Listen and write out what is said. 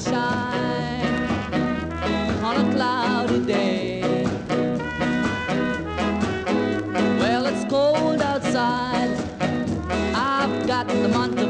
sunshine on a cloudy day. Well, it's cold outside. I've got the month of